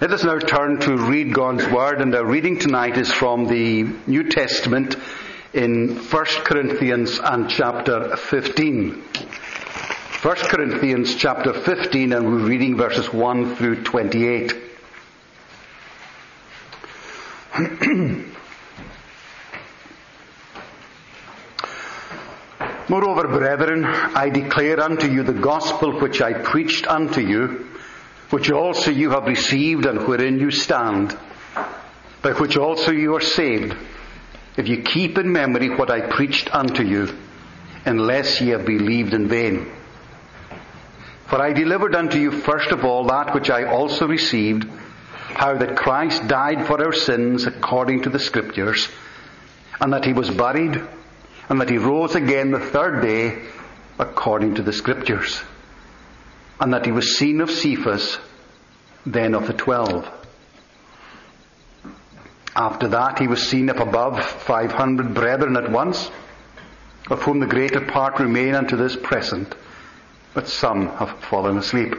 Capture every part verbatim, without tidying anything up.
Let us now turn to read God's Word, and our reading tonight is from the New Testament in First Corinthians and chapter fifteen. First Corinthians chapter fifteen, and we're reading verses one through twenty-eight. Moreover, brethren, I declare unto you the gospel which I preached unto you, which also you have received, and wherein you stand, by which also you are saved, if you keep in memory what I preached unto you, unless ye have believed in vain. For I delivered unto you first of all that which I also received, how that Christ died for our sins according to the Scriptures, and that he was buried, and that he rose again the third day according to the Scriptures, and that he was seen of Cephas, then of the twelve. After that he was seen of above five hundred brethren at once, of whom the greater part remain unto this present, but some have fallen asleep.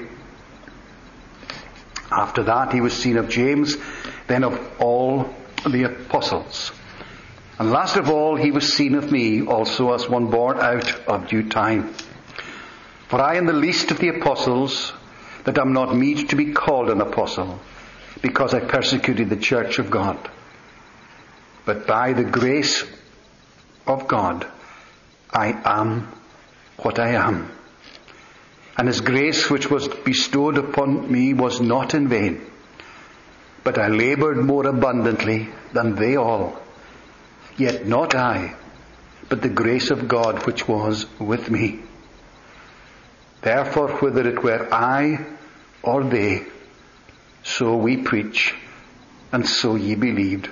After that he was seen of James, then of all the apostles. And last of all he was seen of me also, as one born out of due time. For I am the least of the apostles, that am not meet to be called an apostle, because I persecuted the church of God. But by the grace of God I am what I am. And his grace which was bestowed upon me was not in vain, but I laboured more abundantly than they all. Yet not I, but the grace of God which was with me. Therefore, whether it were I or they, so we preach, and so ye believed.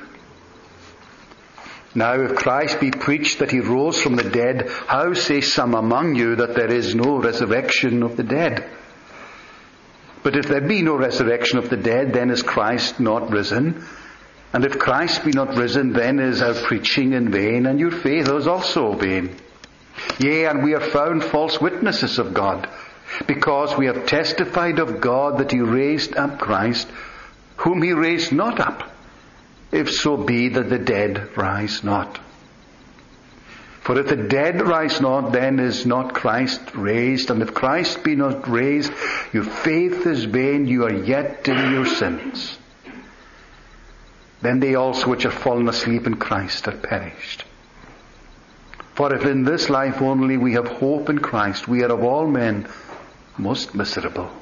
Now if Christ be preached that he rose from the dead, how say some among you that there is no resurrection of the dead? But if there be no resurrection of the dead, then is Christ not risen? And if Christ be not risen, then is our preaching in vain, and your faith is also vain. Yea, and we are found false witnesses of God, because we have testified of God that he raised up Christ, whom he raised not up, if so be that the dead rise not. For if the dead rise not, then is not Christ raised, and if Christ be not raised, your faith is vain, you are yet in your sins. Then they also which are fallen asleep in Christ are perished. For if in this life only we have hope in Christ, we are of all men most miserable.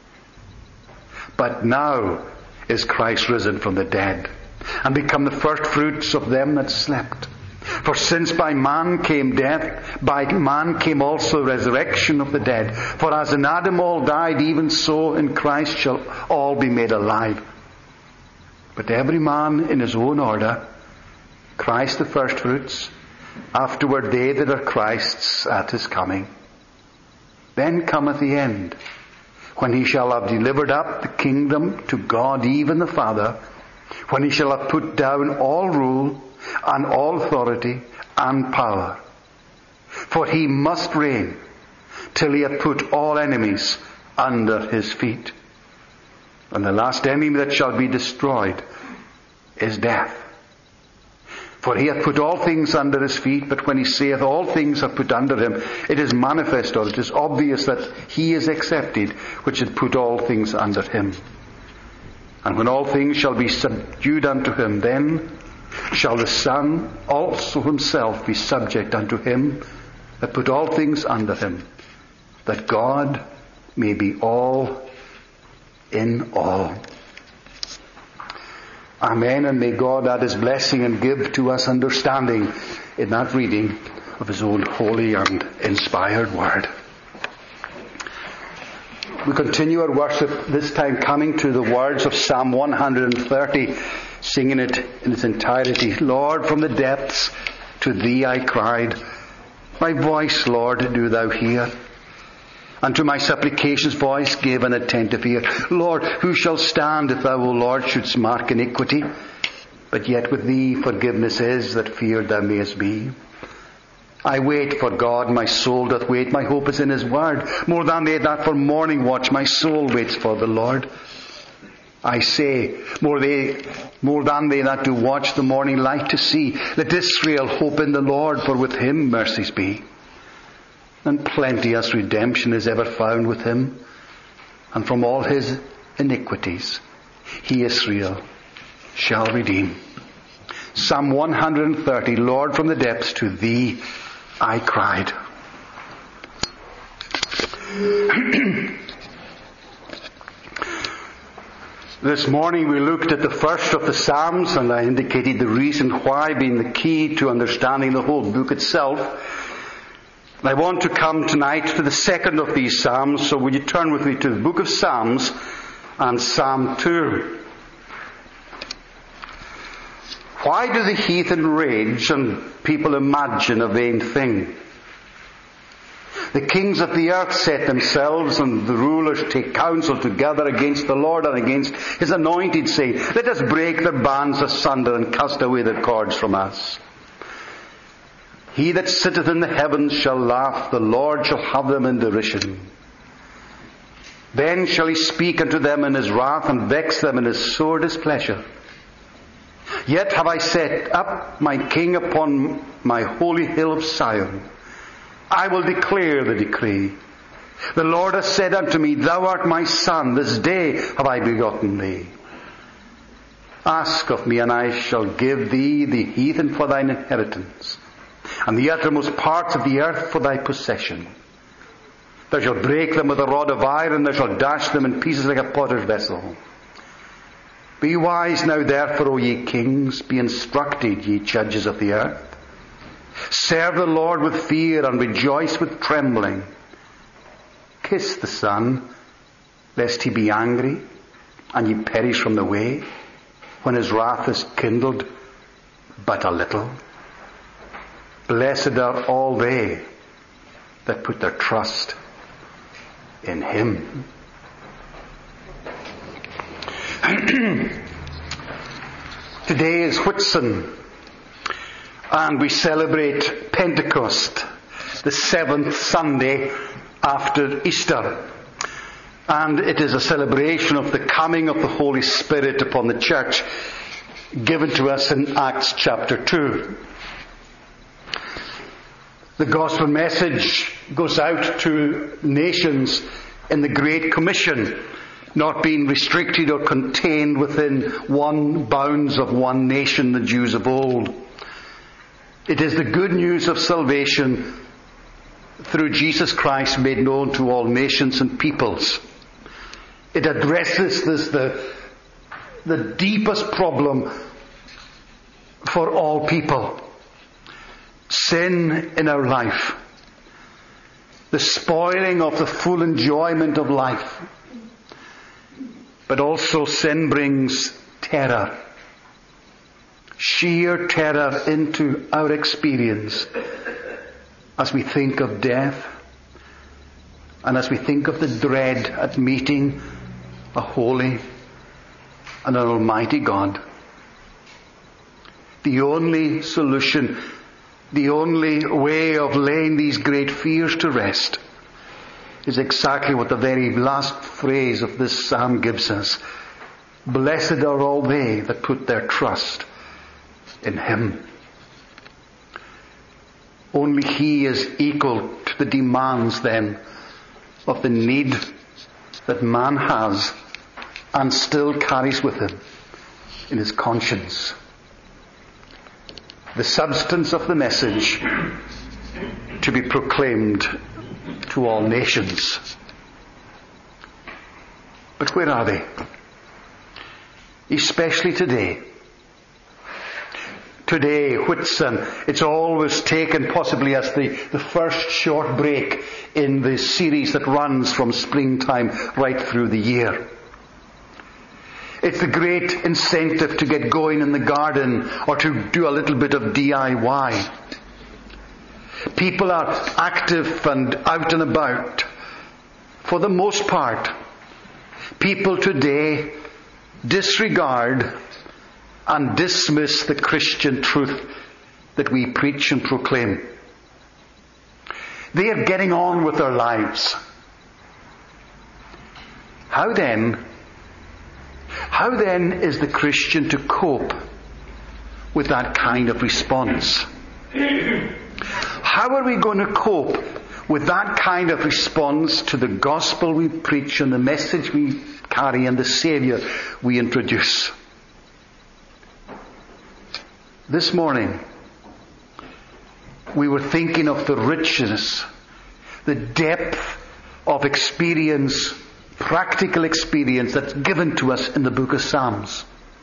But now is Christ risen from the dead, and become the first fruits of them that slept. For since by man came death, by man came also resurrection of the dead. For as in Adam all died, even so in Christ shall all be made alive. But every man in his own order, Christ the firstfruits, afterward they that are Christ's at his coming. Then cometh the end, when he shall have delivered up the kingdom to God, even the Father, when he shall have put down all rule and all authority and power. For he must reign till he hath put all enemies under his feet. And the last enemy that shall be destroyed is death. For he hath put all things under his feet, but when he saith all things are put under him, it is manifest, or it is obvious, that he is accepted which hath put all things under him. And when all things shall be subdued unto him, then shall the Son also himself be subject unto him that put all things under him, that God may be all in all. Amen. And may God add his blessing and give to us understanding in that reading of his own holy and inspired word. We continue our worship, this time coming to the words of Psalm one hundred thirty, singing it in its entirety. Lord, from the depths to thee I cried, my voice, Lord, do thou hear. And to my supplications voice give an attentive ear. Lord, who shall stand if thou, O Lord, shouldst mark iniquity? But yet with thee forgiveness is, that feared thou mayest be. I wait for God, my soul doth wait, my hope is in his word. More than they that for morning watch, my soul waits for the Lord. I say, more they, more than they that do watch the morning light to see. Let Israel hope in the Lord, for with him mercies be. And plenteous redemption is ever found with him. And from all his iniquities, he, Israel, shall redeem. Psalm one hundred thirty, Lord, from the depths to thee I cried. This morning we looked at the first of the Psalms, and I indicated the reason why being the key to understanding the whole book itself. I want to come tonight to the second of these Psalms, so will you turn with me to the book of Psalms and Psalm two. Why do the heathen rage and people imagine a vain thing? The kings of the earth set themselves, and the rulers take counsel together against the Lord and against his anointed, saying, let us break their bands asunder and cast away their cords from us. He that sitteth in the heavens shall laugh, the Lord shall have them in derision. Then shall he speak unto them in his wrath, and vex them in his sore displeasure. Yet have I set up my king upon my holy hill of Sion. I will declare the decree. The Lord hath said unto me, thou art my son, this day have I begotten thee. Ask of me, and I shall give thee the heathen for thine inheritance, and the uttermost parts of the earth for thy possession. Thou shalt break them with a rod of iron, thou shalt dash them in pieces like a potter's vessel. Be wise now therefore, O ye kings, be instructed, ye judges of the earth. Serve the Lord with fear and rejoice with trembling. Kiss the Son, lest he be angry and ye perish from the way, when his wrath is kindled but a little. Blessed are all they that put their trust in him. Today is Whitsun, and we celebrate Pentecost, the seventh Sunday after Easter. And it is a celebration of the coming of the Holy Spirit upon the church, given to us in Acts chapter two. The gospel message goes out to nations in the Great Commission, not being restricted or contained within one bounds of one nation, the Jews of old. It is the good news of salvation through Jesus Christ made known to all nations and peoples. It addresses this, the, the deepest problem for all people. Sin in our life. The spoiling of the full enjoyment of life. But also sin brings terror. Sheer terror into our experience as we think of death and as we think of the dread at meeting a holy and an almighty God. The only solution, the only way of laying these great fears to rest is exactly what the very last phrase of this psalm gives us. Blessed are all they that put their trust in him. Only he is equal to the demands then of the need that man has and still carries with him in his conscience. The substance of the message to be proclaimed to all nations. But where are they? Especially today. Today, Whitsun, it's always taken possibly as the, the first short break in the series that runs from springtime right through the year. It's the great incentive to get going in the garden or to do a little bit of D I Y. People are active and out and about. For the most part, people today disregard and dismiss the Christian truth that we preach and proclaim. They are getting on with their lives. How then How then is the Christian to cope with that kind of response? How are we going to cope with that kind of response to the gospel we preach and the message we carry and the Saviour we introduce? This morning, we were thinking of the richness, the depth of experience, practical experience that's given to us in the book of Psalms.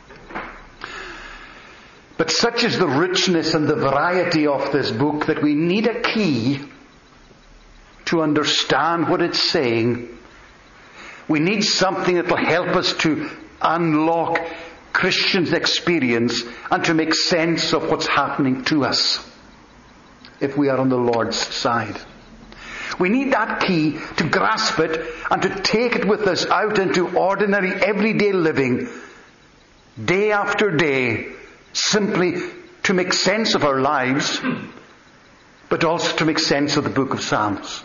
But such is the richness and the variety of this book that we need a key to understand what it's saying. We need something that will help us to unlock Christians' experience and to make sense of what's happening to us if we are on the Lord's side. We need that key to grasp it and to take it with us out into ordinary, everyday living, day after day, simply to make sense of our lives, but also to make sense of the book of Psalms.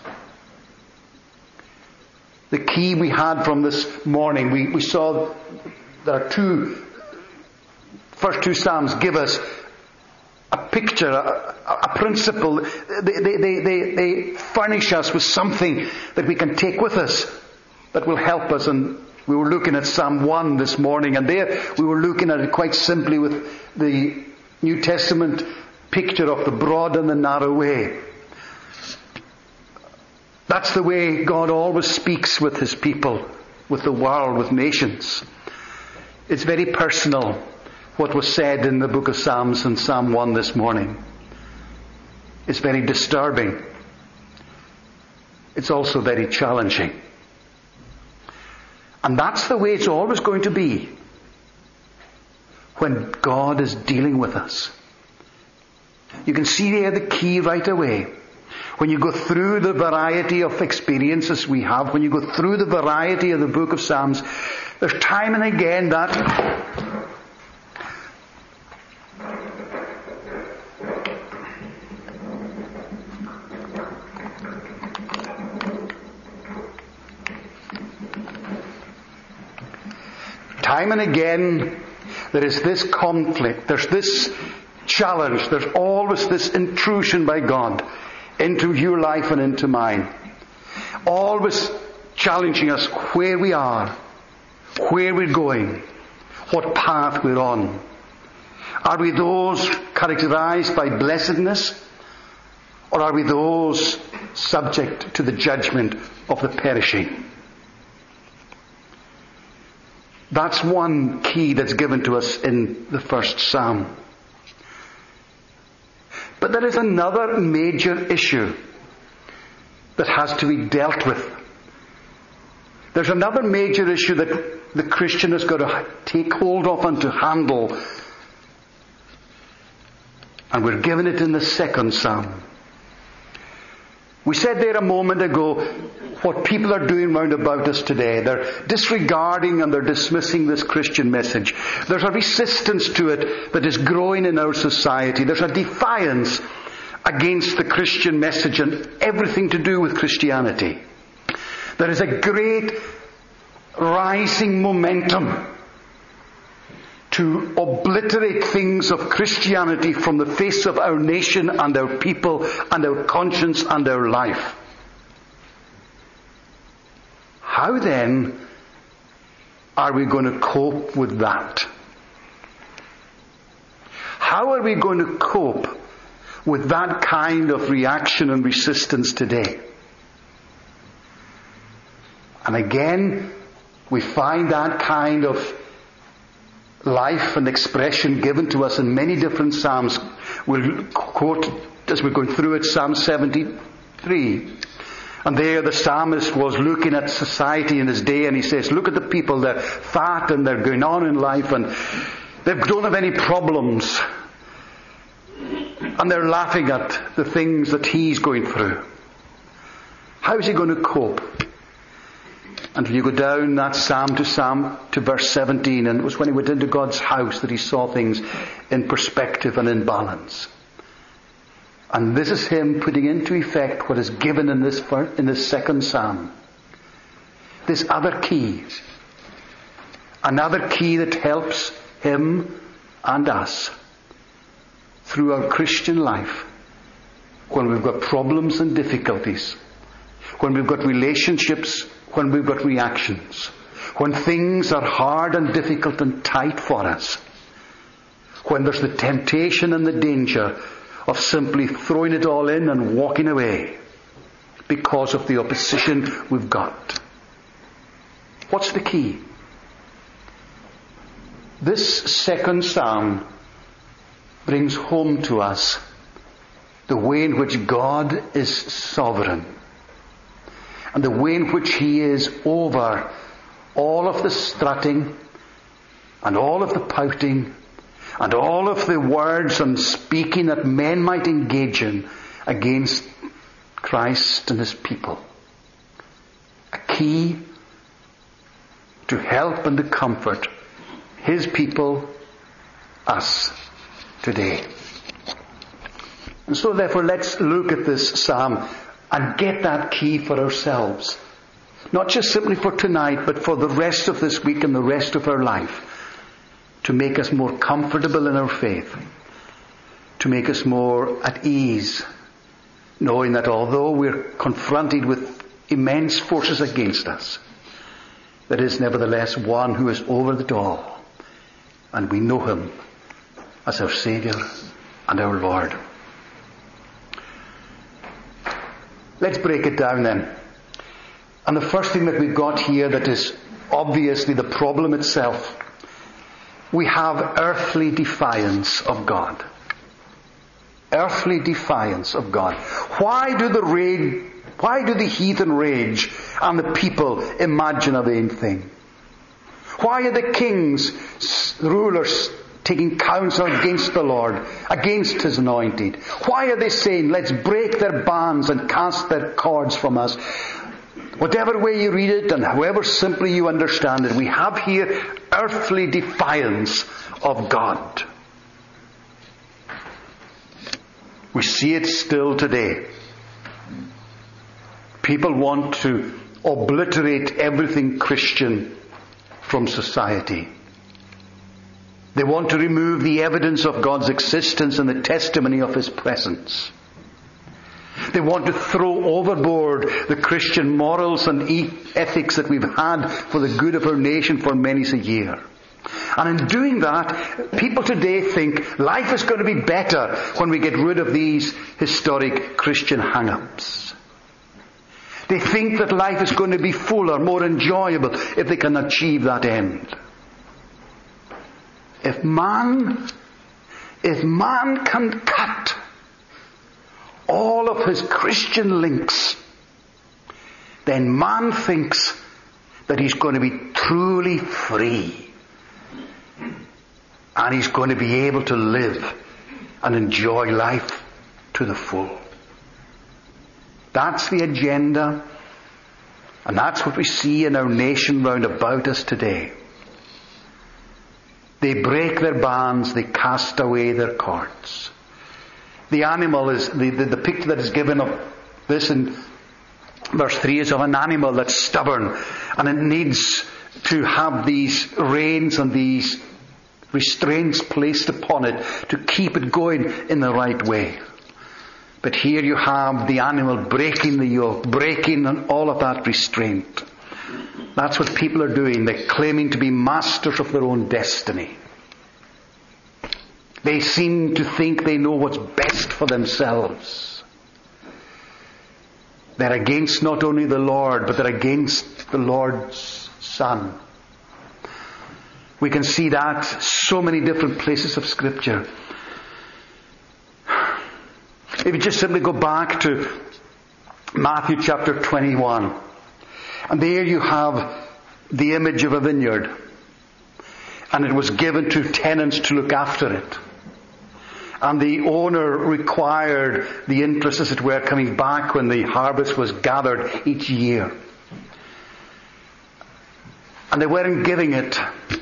The key we had from this morning, we, we saw there are two, first two Psalms give us a picture, a, a principle. They, they, they, they, they furnish us with something that we can take with us that will help us. And we were looking at Psalm one this morning, and there we were looking at it quite simply with the New Testament picture of the broad and the narrow way. That's the way God always speaks with His people, with the world, with nations. It's very personal, what was said in the book of Psalms and Psalm one this morning. It's very disturbing. It's also very challenging. And that's the way it's always going to be when God is dealing with us. You can see there the key right away. When you go through the variety of experiences we have, when you go through the variety of the book of Psalms, there's time and again that time and again there is this conflict, there's this challenge, there's always this intrusion by God into your life and into mine. Always challenging us where we are, where we're going, what path we're on. Are we those characterized by blessedness, or are we those subject to the judgment of the perishing? That's one key that's given to us in the first Psalm. But there is another major issue that has to be dealt with. There's another major issue that the Christian has got to take hold of and to handle. And we're given it in the second Psalm. We said there a moment ago what people are doing round about us today. They're disregarding and they're dismissing this Christian message. There's a resistance to it that is growing in our society. There's a defiance against the Christian message and everything to do with Christianity. There is a great rising momentum to obliterate things of Christianity from the face of our nation and our people and our conscience and our life. How then are we going to cope with that? How are we going to cope with that kind of reaction and resistance today? And again, we find that kind of life and expression given to us in many different Psalms. We'll quote, as we're going through it, Psalm seventy-three. And there the psalmist was looking at society in his day, and he says, look at the people, they're fat and they're going on in life and they don't have any problems. And they're laughing at the things that he's going through. How is he going to cope? Until you go down that psalm to Psalm to verse seventeen, and it was when he went into God's house that he saw things in perspective and in balance. And this is him putting into effect what is given in this first, in this second Psalm. This other key. Another key that helps him and us through our Christian life, when we've got problems and difficulties, when we've got relationships, when we've got reactions, when things are hard and difficult and tight for us, when there's the temptation and the danger of simply throwing it all in and walking away because of the opposition we've got. What's the key? This second psalm brings home to us the way in which God is sovereign and the way in which He is over all of the strutting and all of the pouting and all of the words and speaking that men might engage in against Christ and His people. A key to help and to comfort His people, us, today. And so therefore let's look at this psalm and get that key for ourselves. Not just simply for tonight, but for the rest of this week and the rest of our life. To make us more comfortable in our faith. To make us more at ease. Knowing that although we're confronted with immense forces against us, there is nevertheless one who is over it all. And we know Him as our Saviour and our Lord. Let's break it down then. And the first thing that we've got here that is obviously the problem itself, we have earthly defiance of God. Earthly defiance of God. Why do the rage, why do the heathen rage and the people imagine a vain thing? Why are the kings, rulers, taking counsel against the Lord, against His anointed? Why are they saying, let's break their bands and cast their cords from us? Whatever way you read it and however simply you understand it, we have here earthly defiance of God. We see it still today. People want to obliterate everything Christian from society. They want to remove the evidence of God's existence and the testimony of His presence. They want to throw overboard the Christian morals and ethics that we've had for the good of our nation for many a year. And in doing that, people today think life is going to be better when we get rid of these historic Christian hang-ups. They think that life is going to be fuller, more enjoyable if they can achieve that end. If man, if man can cut all of his Christian links, then man thinks that he's going to be truly free. And he's going to be able to live and enjoy life to the full. That's the agenda. And that's what we see in our nation round about us today. They break their bands, they cast away their cords. The animal is, the, the, the picture that is given of this in verse three is of an animal that's stubborn and it needs to have these reins and these restraints placed upon it to keep it going in the right way. But here you have the animal breaking the yoke, breaking all of that restraint. That's what people are doing. They're claiming to be masters of their own destiny. They seem to think they know what's best for themselves. They're against not only the Lord, but they're against the Lord's Son. We can see that so many different places of Scripture. If you just simply go back to Matthew chapter twenty-one, and there you have the image of a vineyard, and it was given to tenants to look after it. And the owner required the interest, as it were, coming back when the harvest was gathered each year. And they weren't giving it.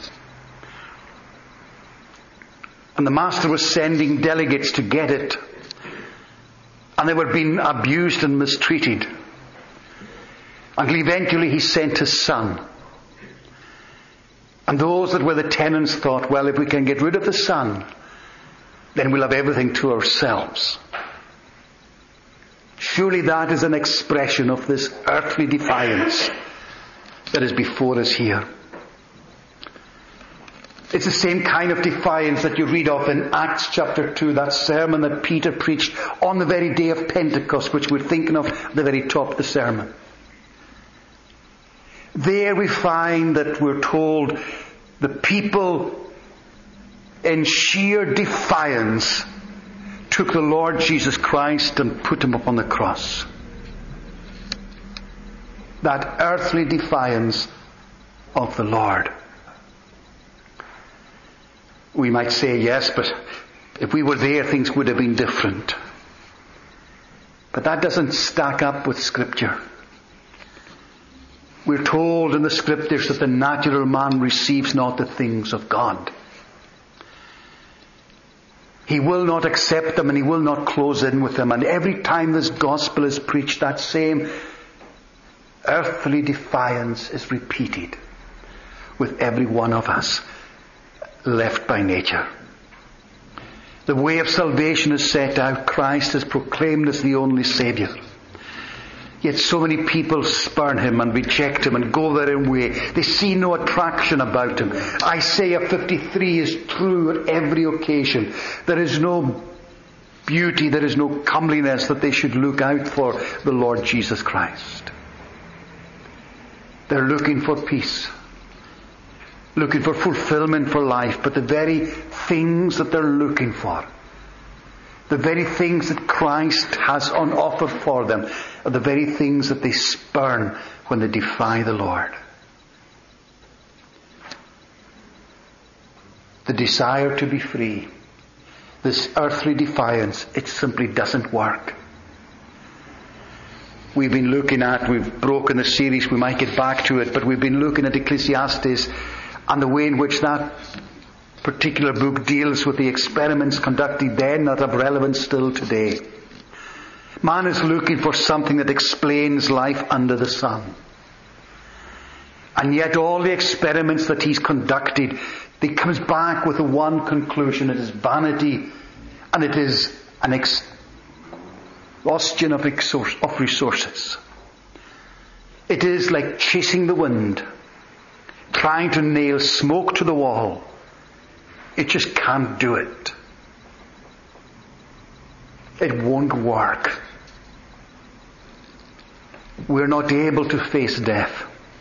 And the master was sending delegates to get it. And they were being abused and mistreated. Until eventually he sent his son. And those that were the tenants thought, well, if we can get rid of the sun, then we'll have everything to ourselves. Surely that is an expression of this earthly defiance that is before us here. It's the same kind of defiance that you read of in Acts chapter two, that sermon that Peter preached on the very day of Pentecost, which we're thinking of at the very top of the sermon. There we find that we're told the people in sheer defiance took the Lord Jesus Christ and put him upon the cross. That earthly defiance of the Lord. We might say, yes, but if we were there, things would have been different. But that doesn't stack up with Scripture. We're told in the Scriptures that the natural man receives not the things of God. He will not accept them and he will not close in with them. And every time this gospel is preached, that same earthly defiance is repeated with every one of us left by nature. The way of salvation is set out. Christ is proclaimed as the only Saviour. Yet so many people spurn him and reject him and go their own way. They see no attraction about him. Isaiah fifty-three is true at every occasion. There is no beauty, there is no comeliness that they should look out for the Lord Jesus Christ. They're looking for peace, looking for fulfillment for life, but the very things that they're looking for, the very things that Christ has on offer for them, are the very things that they spurn when they defy the Lord. The desire to be free, this earthly defiance, it simply doesn't work. We've been looking at, we've broken the series, we might get back to it, but we've been looking at Ecclesiastes and the way in which that particular book deals with the experiments conducted then that have relevance still today. Man is looking for something that explains life under the sun. And yet all the experiments that he's conducted, he comes back with the one conclusion. It is vanity and it is an exhaustion of resources. It is like chasing the wind, trying to nail smoke to the wall. It just can't do it. It won't work. We're not able to face death.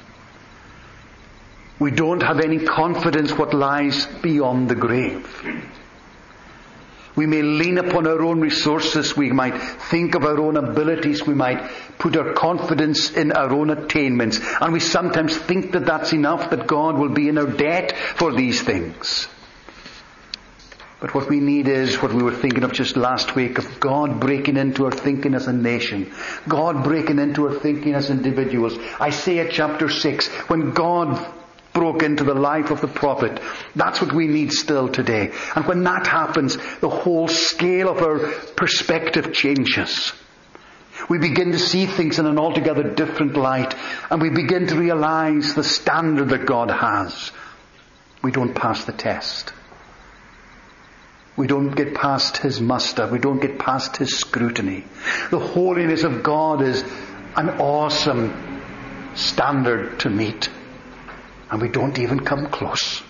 We don't have any confidence what lies beyond the grave. We may lean upon our own resources. We might think of our own abilities. We might put our confidence in our own attainments. And we sometimes think that that's enough, that God will be in our debt for these things. But what we need is what we were thinking of just last week, of God breaking into our thinking as a nation. God breaking into our thinking as individuals. Isaiah chapter six, when God broke into the life of the prophet, that's what we need still today. And when that happens, the whole scale of our perspective changes. We begin to see things in an altogether different light, and we begin to realize the standard that God has. We don't pass the test. We don't get past his muster. We don't get past his scrutiny. The holiness of God is an awesome standard to meet. And we don't even come close.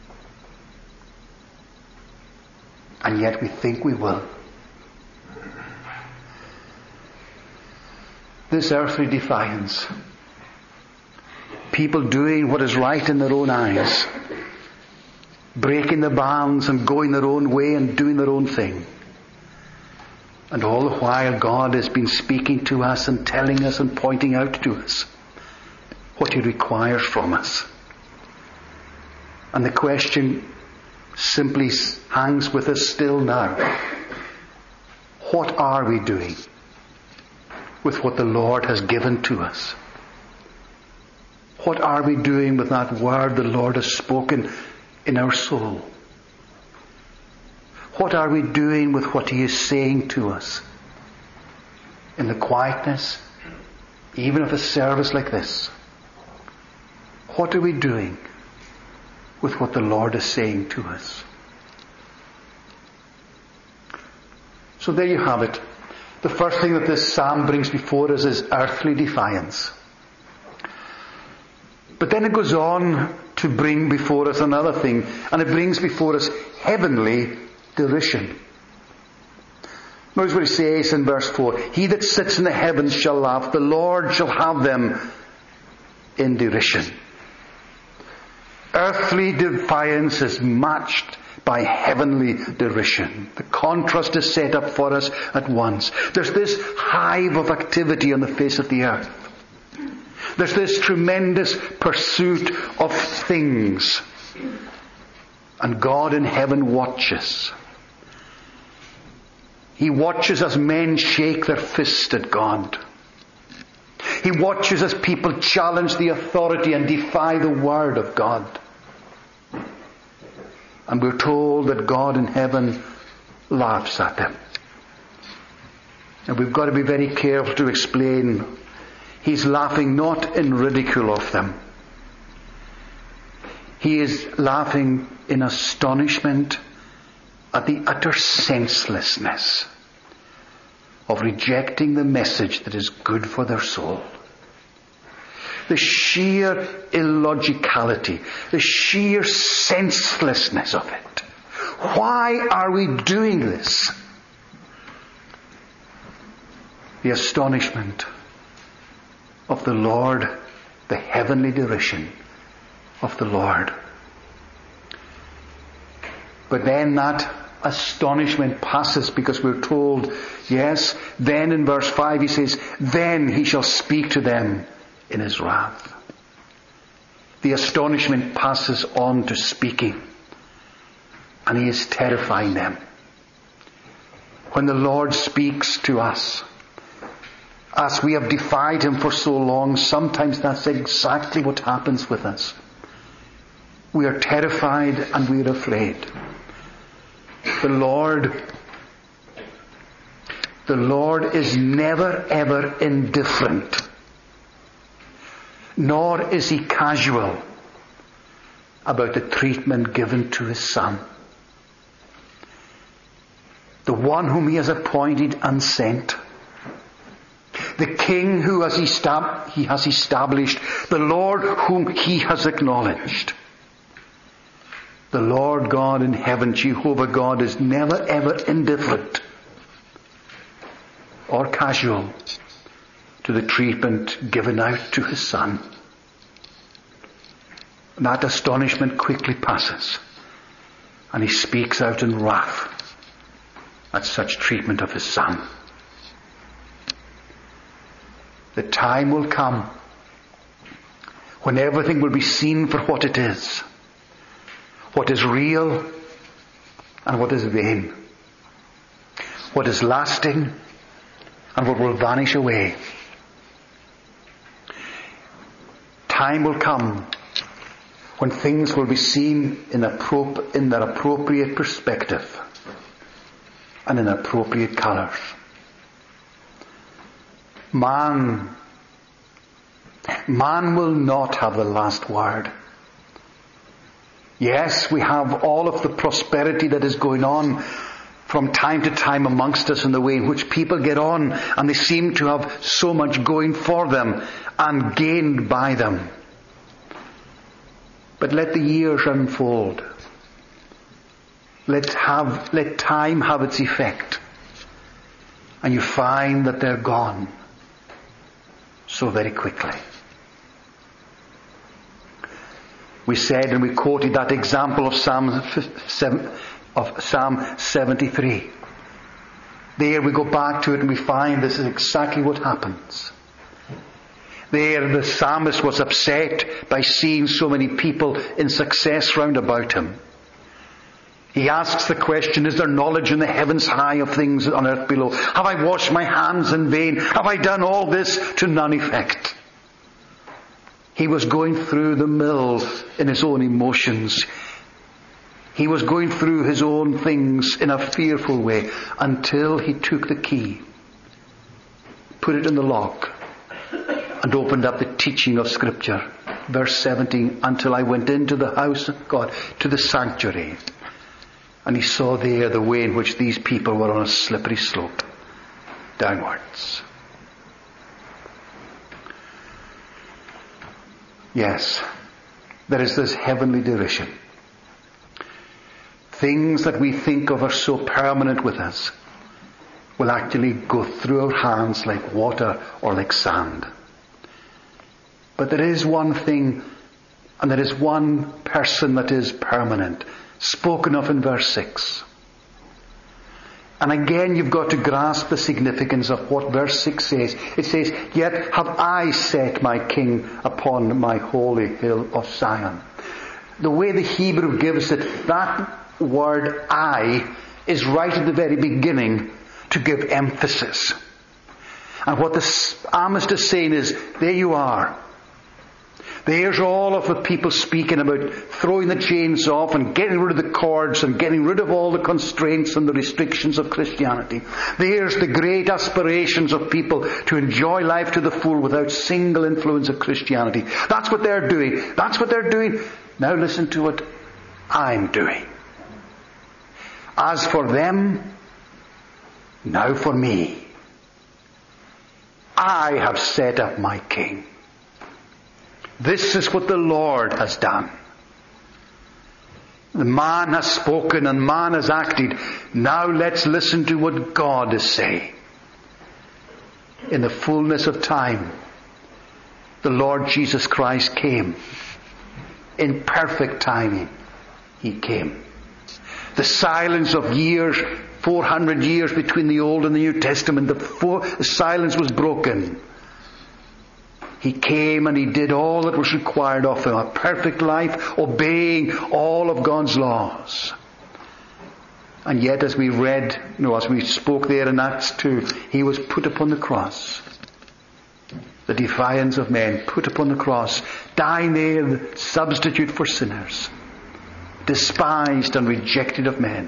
And yet we think we will. This earthly defiance. People doing what is right in their own eyes. Breaking the bounds and going their own way and doing their own thing. And all the while God has been speaking to us and telling us and pointing out to us what he requires from us. And the question simply hangs with us still now. What are we doing with what the Lord has given to us? What are we doing with that word the Lord has spoken in our soul? What are we doing with what he is saying to us in the quietness, even of a service like this? What are we doing with what the Lord is saying to us. So there you have it. The first thing that this psalm brings before us is earthly defiance. But then it goes on to bring before us another thing, and it brings before us heavenly derision. Notice what he says in verse four. He that sits in the heavens shall laugh. The Lord shall have them in derision. Earthly defiance is matched by heavenly derision. The contrast is set up for us at once. There's this hive of activity on the face of the earth. There's this tremendous pursuit of things. And God in heaven watches. He watches as men shake their fist at God. He watches as people challenge the authority and defy the word of God. And we're told that God in heaven laughs at them. And we've got to be very careful to explain. He's laughing not in ridicule of them. He is laughing in astonishment at the utter senselessness of rejecting the message that is good for their soul. The sheer illogicality, the sheer senselessness of it. Why are we doing this? The astonishment of the Lord, the heavenly derision of the Lord. But then that astonishment passes, because we're told, yes, then in verse five he says, then he shall speak to them in his wrath. The astonishment passes on to speaking, and he is terrifying them. When the Lord speaks to us, as we have defied him for so long, sometimes that's exactly what happens with us. We are terrified and we are afraid. The Lord, the Lord is never ever indifferent, nor is he casual about the treatment given to his Son. The one whom he has appointed and sent, the King who has estab- he has established, the Lord whom he has acknowledged. The Lord God in heaven, Jehovah God, is never ever indifferent or casual to the treatment given out to his Son. And that astonishment quickly passes, and he speaks out in wrath at such treatment of his Son. The time will come when everything will be seen for what it is, what is real and what is vain, what is lasting and what will vanish away. Time will come when things will be seen in, appro- in their appropriate perspective and in appropriate colours. Man, man will not have the last word. Yes, we have all of the prosperity that is going on from time to time amongst us in the way in which people get on, and they seem to have so much going for them and gained by them. But let the years unfold. Let have, let time have its effect. And you find that they're gone so very quickly. We said, and we quoted that example of Psalm of Psalm seventy-three. There we go back to it and we find this is exactly what happens. There the psalmist was upset by seeing so many people in success round about him. He asks the question, is there knowledge in the heavens high of things on earth below? Have I washed my hands in vain? Have I done all this to none effect? He was going through the mill in his own emotions. He was going through his own things in a fearful way until he took the key, put it in the lock, and opened up the teaching of Scripture. Verse seventeen, until I went into the house of God, to the sanctuary, and he saw there the way in which these people were on a slippery slope downwards. Yes, there is this heavenly derision. Things that we think of are so permanent with us will actually go through our hands like water or like sand. But there is one thing, and there is one person that is permanent, spoken of in verse six. And again you've got to grasp the significance of what verse six says. It says, yet have I set my king upon my holy hill of Zion. The way the Hebrew gives it, that word I is right at the very beginning to give emphasis. And what the psalmist is saying is, there you are. There's all of the people speaking about throwing the chains off and getting rid of the cords and getting rid of all the constraints and the restrictions of Christianity. There's the great aspirations of people to enjoy life to the full without single influence of Christianity. That's what they're doing. That's what they're doing. Now listen to what I'm doing. As for them, now for me. I have set up my king. This is what the Lord has done. The man has spoken and man has acted. Now let's listen to what God is saying. In the fullness of time, the Lord Jesus Christ came. In perfect timing, He came. The silence of years, four hundred years between the Old and the New Testament, the, four, the silence was broken. He came and He did all that was required of Him. A perfect life, obeying all of God's laws. And yet, as we read, no, as we spoke there in Acts two, He was put upon the cross. The defiance of men, put upon the cross, dying there, the substitute for sinners. Despised and rejected of men.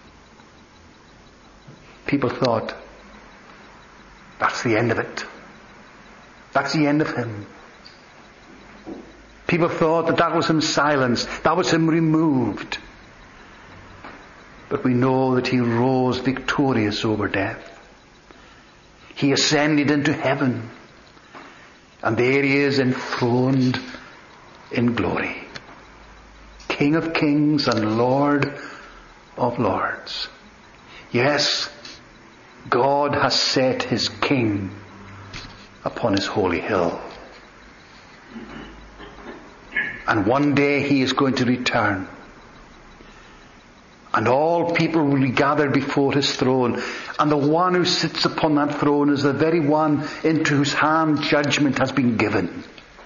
People thought, that's the end of it. That's the end of Him. People thought that that was Him silenced. That was Him removed. But we know that He rose victorious over death. He ascended into heaven. And there He is enthroned in glory. King of kings and Lord of lords. Yes, God has set His King upon His holy hill. And one day He is going to return. And all people will be gathered before His throne. And the one who sits upon that throne is the very one into whose hand judgment has been given.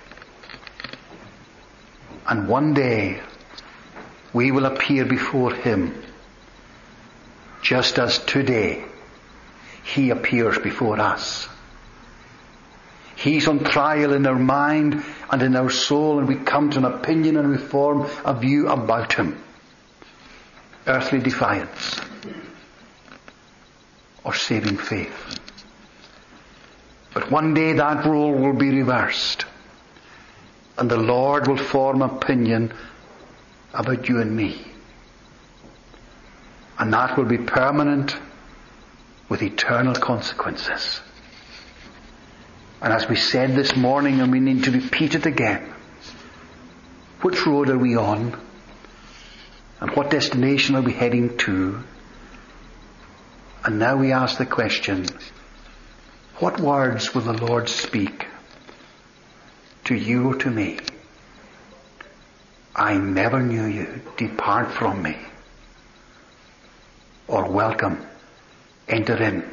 And one day we will appear before Him just as today He appears before us. He's on trial in our mind and in our soul, and we come to an opinion and we form a view about Him. Earthly defiance or saving faith. But one day that role will be reversed, and the Lord will form opinion about you and me. And that will be permanent with eternal consequences. And as we said this morning, and we need to repeat it again, which road are we on? And what destination are we heading to? And now we ask the question, what words will the Lord speak to you or to me? I never knew you. Depart from me. Or welcome. Enter in.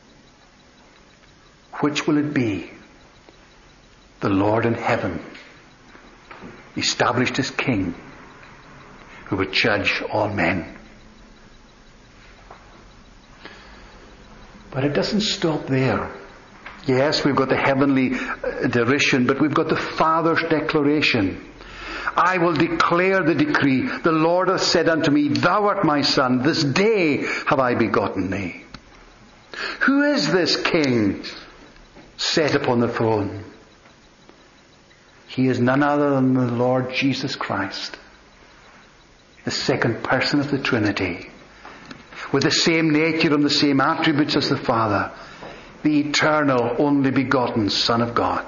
Which will it be? The Lord in heaven established His King who would judge all men. But it doesn't stop there. Yes, we've got the heavenly derision, but we've got the Father's declaration. I will declare the decree. The Lord hath said unto me, Thou art my Son. This day have I begotten thee. Who is this King set upon the throne? He is none other than the Lord Jesus Christ, the second person of the Trinity, with the same nature and the same attributes as the Father, the eternal, only begotten Son of God.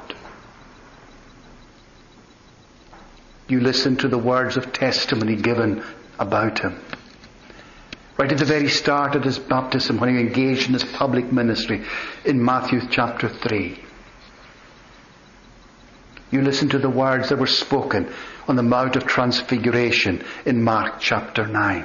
You listen to the words of testimony given about him. Right at the very start of his baptism, when he engaged in his public ministry in Matthew chapter three. You listen to the words that were spoken on the Mount of Transfiguration in Mark chapter nine.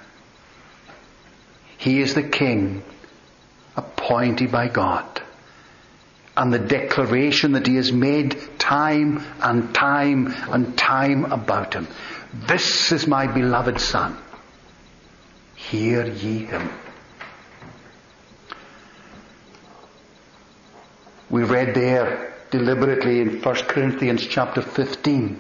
He is the King appointed by God. And the declaration that he has made time and time and time about him. This is my beloved Son. Hear ye him. We read there deliberately in First Corinthians chapter fifteen,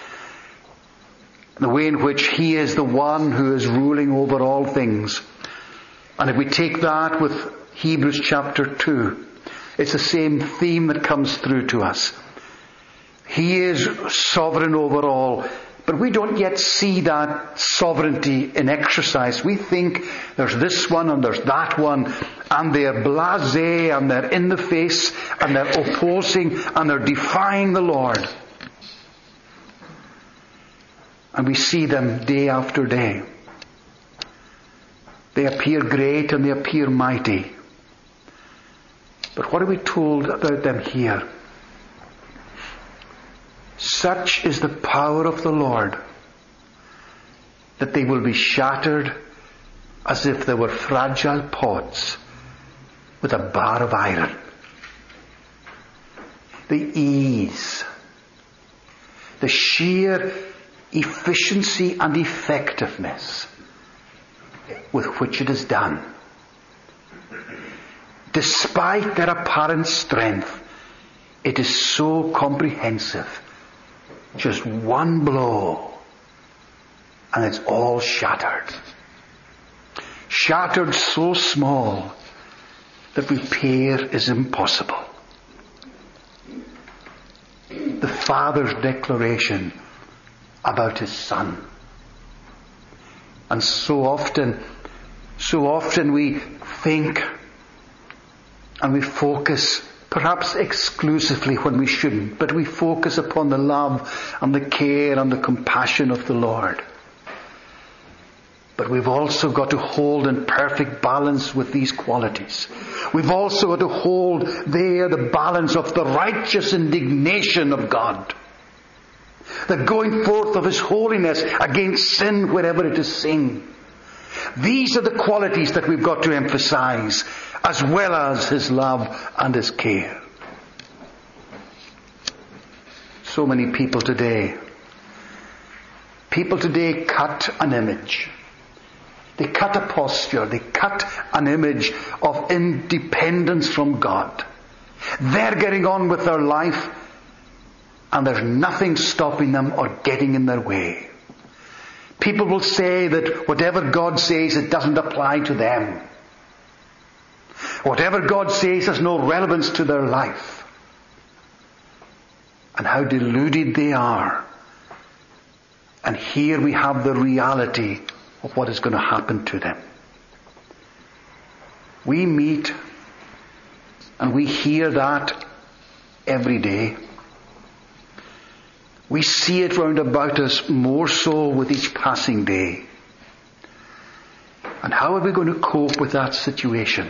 the way in which he is the one who is ruling over all things. And if we take that with Hebrews chapter two, it's the same theme that comes through to us. He is sovereign over all, but we don't yet see that sovereignty in exercise. We think there's this one and there's that one, and they're blasé and they're in the face and they're opposing and they're defying the Lord. And we see them day after day. They appear great and they appear mighty. But what are we told about them here? Such is the power of the Lord that they will be shattered as if they were fragile pots with a bar of iron. The ease, the sheer efficiency and effectiveness with which it is done. Despite their apparent strength, it is so comprehensive. Just one blow, and it's all shattered. Shattered so small that repair is impossible. The Father's declaration about his Son. And so often, so often we think and we focus, perhaps exclusively when we shouldn't, but we focus upon the love and the care and the compassion of the Lord. But we've also got to hold in perfect balance with these qualities. We've also got to hold there the balance of the righteous indignation of God. The going forth of his holiness against sin wherever it is seen. These are the qualities that we've got to emphasize, as well as his love and his care. So many people today, people today cut an image. They cut a posture. They cut an image of independence from God. They're getting on with their life, and there's nothing stopping them or getting in their way. People will say that whatever God says, it doesn't apply to them. Whatever God says has no relevance to their life. And how deluded they are. And here we have the reality of what is going to happen to them. We meet and we hear that every day. We see it round about us more so with each passing day. And how are we going to cope with that situation?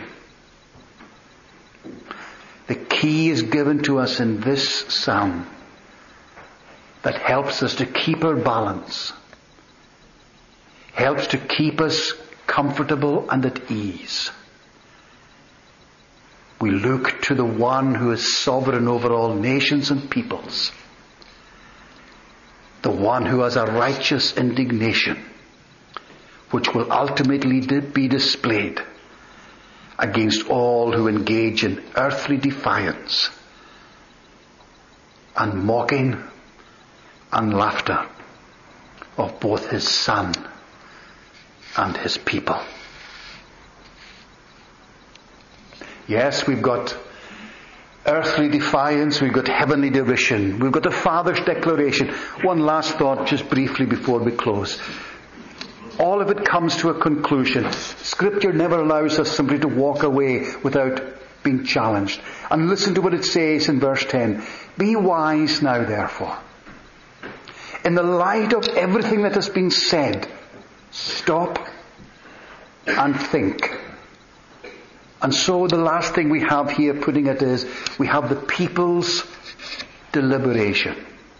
The key is given to us in this psalm that helps us to keep our balance, helps to keep us comfortable and at ease. We look to the one who is sovereign over all nations and peoples, the one who has a righteous indignation which will ultimately be displayed against all who engage in earthly defiance and mocking and laughter of both his Son and his people. Yes, we've got earthly defiance, we've got heavenly derision, we've got the Father's declaration. One last thought just briefly before we close. All of it comes to a conclusion. Scripture never allows us simply to walk away without being challenged. And listen to what it says in verse ten. Be wise now, therefore. In the light of everything that has been said, stop and think. And so the last thing we have here, putting it is, we have the people's deliberation.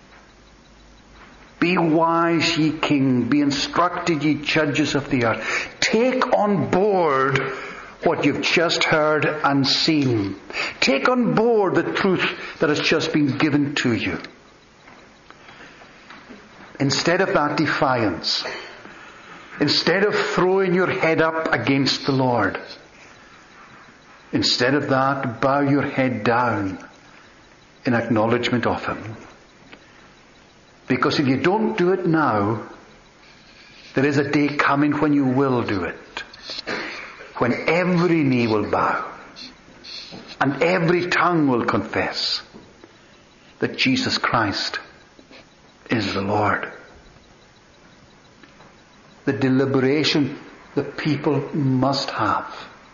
Be wise, ye king. Be instructed, ye judges of the earth. Take on board what you've just heard and seen. Take on board the truth that has just been given to you. Instead of that defiance, instead of throwing your head up against the Lord, instead of that, bow your head down in acknowledgement of Him. Because if you don't do it now, there is a day coming when you will do it. When every knee will bow and every tongue will confess that Jesus Christ is the Lord. The deliberation the people must have.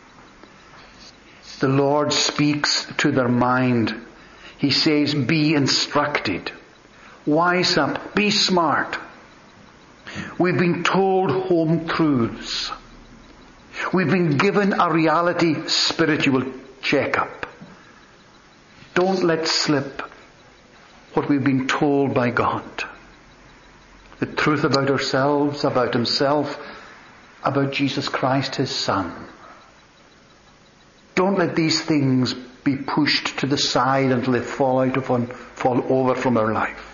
The Lord speaks to their mind. He says, be instructed. Wise up. Be smart. We've been told home truths. We've been given a reality spiritual checkup. Don't let slip what we've been told by God. The truth about ourselves, about Himself, about Jesus Christ, His Son. Don't let these things be pushed to the side until they fall out of one, fall over from our life.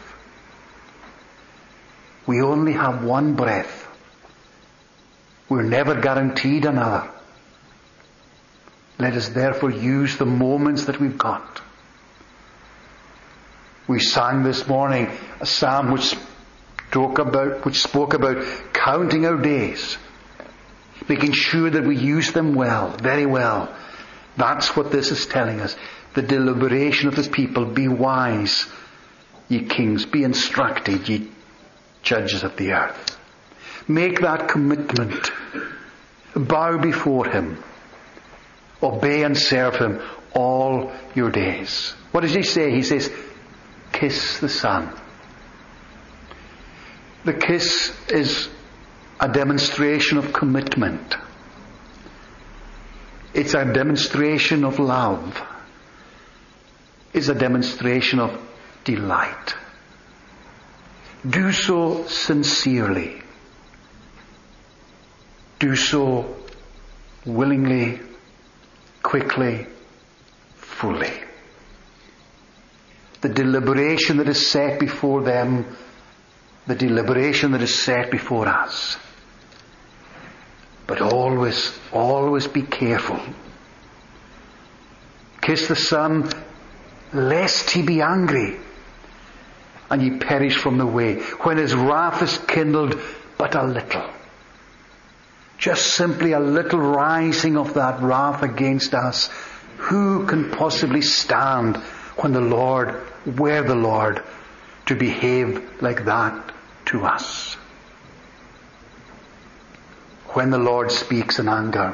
We only have one breath. We're never guaranteed another. Let us therefore use the moments that we've got. We sang this morning a psalm which spoke about, which spoke about counting our days, making sure that we use them well, very well. That's what this is telling us. The deliberation of the people. Be wise, ye kings. Be instructed, ye judges of the earth. Make that commitment. Bow before Him. Obey and serve Him all your days. What does He say? He says, kiss the Son. The kiss is a demonstration of commitment. It's a demonstration of love. It's a demonstration of delight. Do so sincerely. Do so willingly, quickly, fully. The deliberation that is set before them, the deliberation that is set before us. But always, always be careful. Kiss the Son, lest He be angry, and ye perish from the way, when His wrath is kindled but a little. Just simply a little rising of that wrath against us. Who can possibly stand when the Lord, were the Lord, to behave like that to us? When the Lord speaks in anger,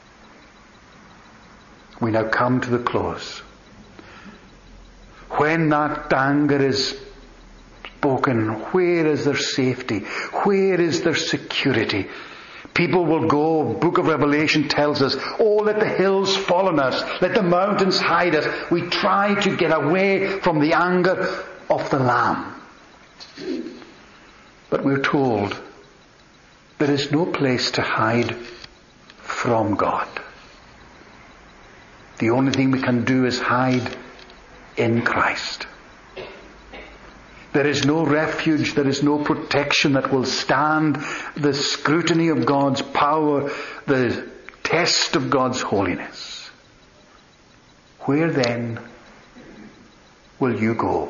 we now come to the close. When that anger is spoken, where is their safety? Where is their security? People will go, Book of Revelation tells us, oh, let the hills fall on us, let the mountains hide us. We try to get away from the anger of the Lamb. But we're told there is no place to hide from God. The only thing we can do is hide in Christ. There is no refuge, there is no protection that will stand the scrutiny of God's power, the test of God's holiness. Where then will you go?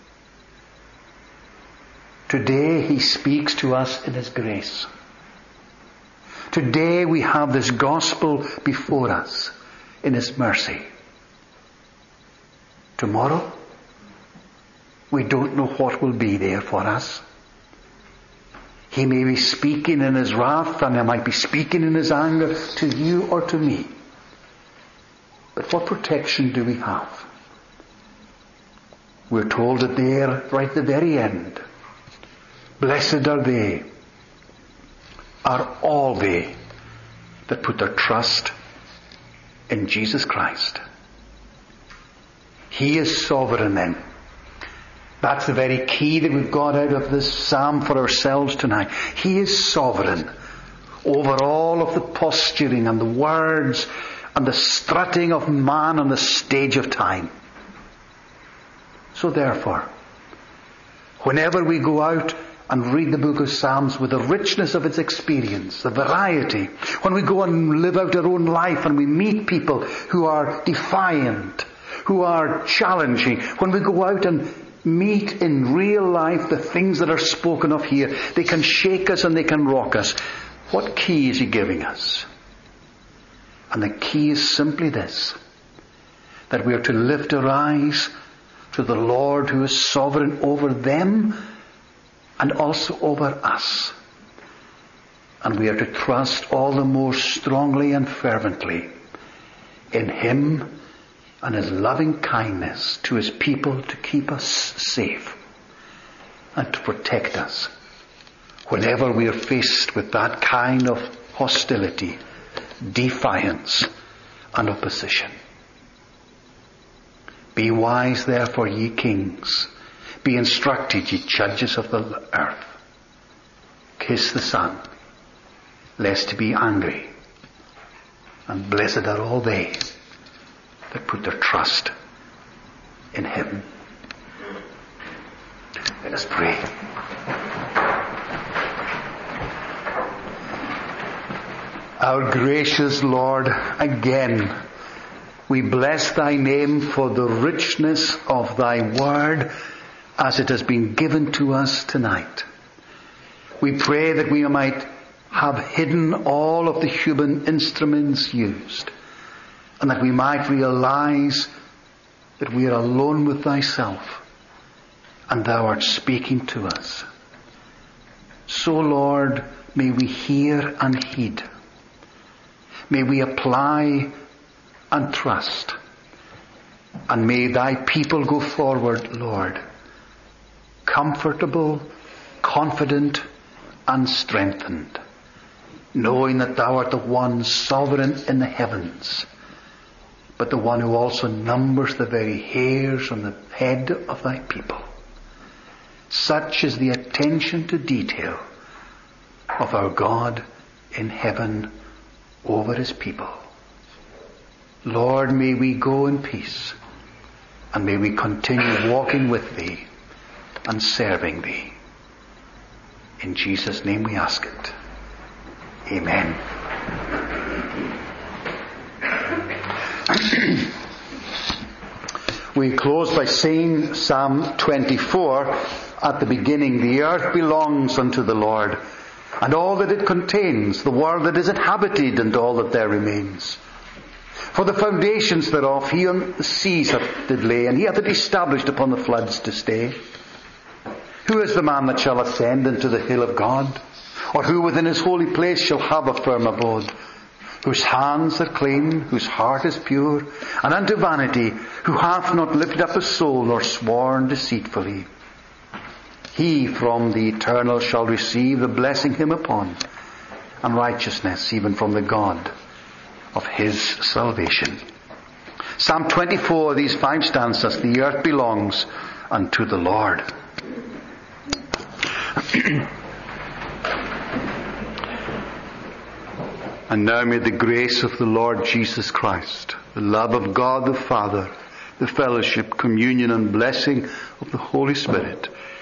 Today He speaks to us in His grace. Today we have this gospel before us in His mercy. tomorrow. We don't know what will be there for us. He may be speaking in his wrath, and he might be speaking in his anger to you or to me. But what protection do we have? We're told that there, right at the very end, blessed are they, are all they that put their trust in Jesus Christ. He is sovereign then. That's the very key that we've got out of this psalm for ourselves tonight. He is sovereign over all of the posturing and the words and the strutting of man on the stage of time. So therefore, whenever we go out and read the book of Psalms with the richness of its experience, the variety, when we go and live out our own life and we meet people who are defiant, who are challenging, when we go out and meet in real life the things that are spoken of here, they can shake us and they can rock us. What key is he giving us? And the key is simply this, that we are to lift our eyes to the Lord who is sovereign over them and also over us. And we are to trust all the more strongly and fervently in him and his loving kindness to his people to keep us safe and to protect us whenever we are faced with that kind of hostility, defiance, and opposition. Be wise, therefore, ye kings. Be instructed, ye judges of the earth. Kiss the Son, lest he be angry. And blessed are all they that put their trust in him. Let us pray. Our gracious Lord, again, we bless thy name for the richness of thy word as it has been given to us tonight. We pray that we might have hidden all of the human instruments used, and that we might realize that we are alone with thyself and thou art speaking to us. So, Lord, may we hear and heed. May we apply and trust. And may thy people go forward, Lord, comfortable, confident, and strengthened, knowing that thou art the one sovereign in the heavens, but the one who also numbers the very hairs on the head of thy people. Such is the attention to detail of our God in heaven over his people. Lord, may we go in peace, and may we continue walking with thee and serving thee. In Jesus' name we ask it. Amen. We close by saying Psalm twenty-four at the beginning, the earth belongs unto the Lord, and all that it contains, the world that is inhabited, and all that there remains. For the foundations thereof he on the seas hath did lay, and he hath it established upon the floods to stay. Who is the man that shall ascend into the hill of God? Or who within his holy place shall have a firm abode? Whose hands are clean, whose heart is pure, and unto vanity, who hath not lifted up his soul, nor sworn deceitfully. He from the eternal shall receive the blessing him upon, and righteousness even from the God of his salvation. Psalm twenty-four, these five stanzas, the earth belongs unto the Lord. And now may the grace of the Lord Jesus Christ, the love of God the Father, the fellowship, communion, and blessing of the Holy Spirit